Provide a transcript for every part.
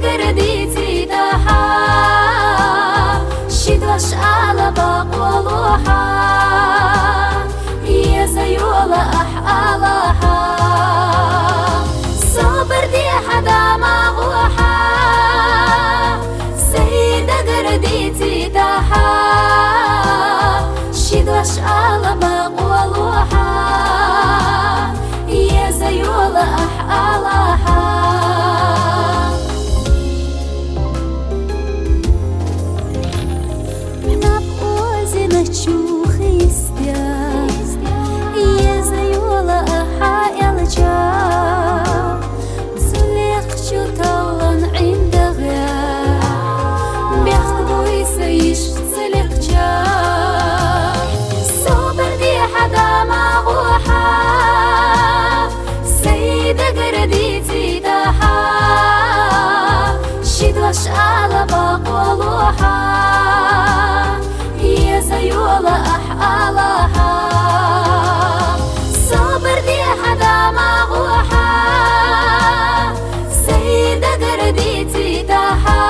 قرديتي تاحا شدوش على باقولوحا يا زيولا أحقالها صبر دي حدا مغوحا سيدة قرديتي تاحا شدوش على باقولوحا يا زيولا أحقالها على باقولوحا يا زيولا أحقالها صبر دي حدا مغوحا سيدة قرديتي تاحا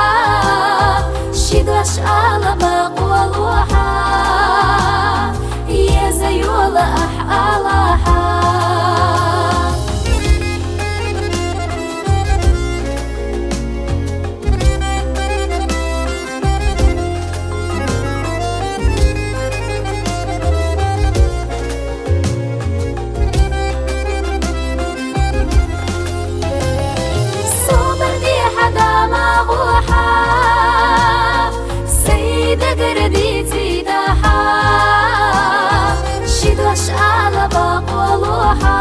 شدوش على باقولوحا يا زيولا أحقالها قرديتي تاحا شدوش على باقولوحا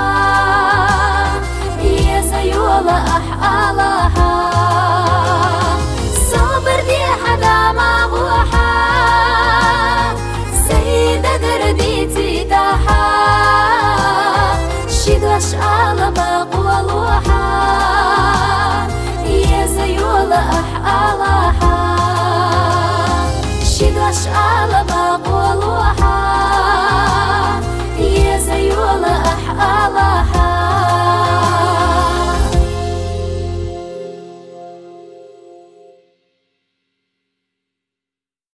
يا زيولا أحقالها صبر دي حدا مغوحا سيدة قرديتي تاحا شدوش على باقولوحا يا زيولا أحقالها شدوش على باقولوحا يا زيولا أحقالها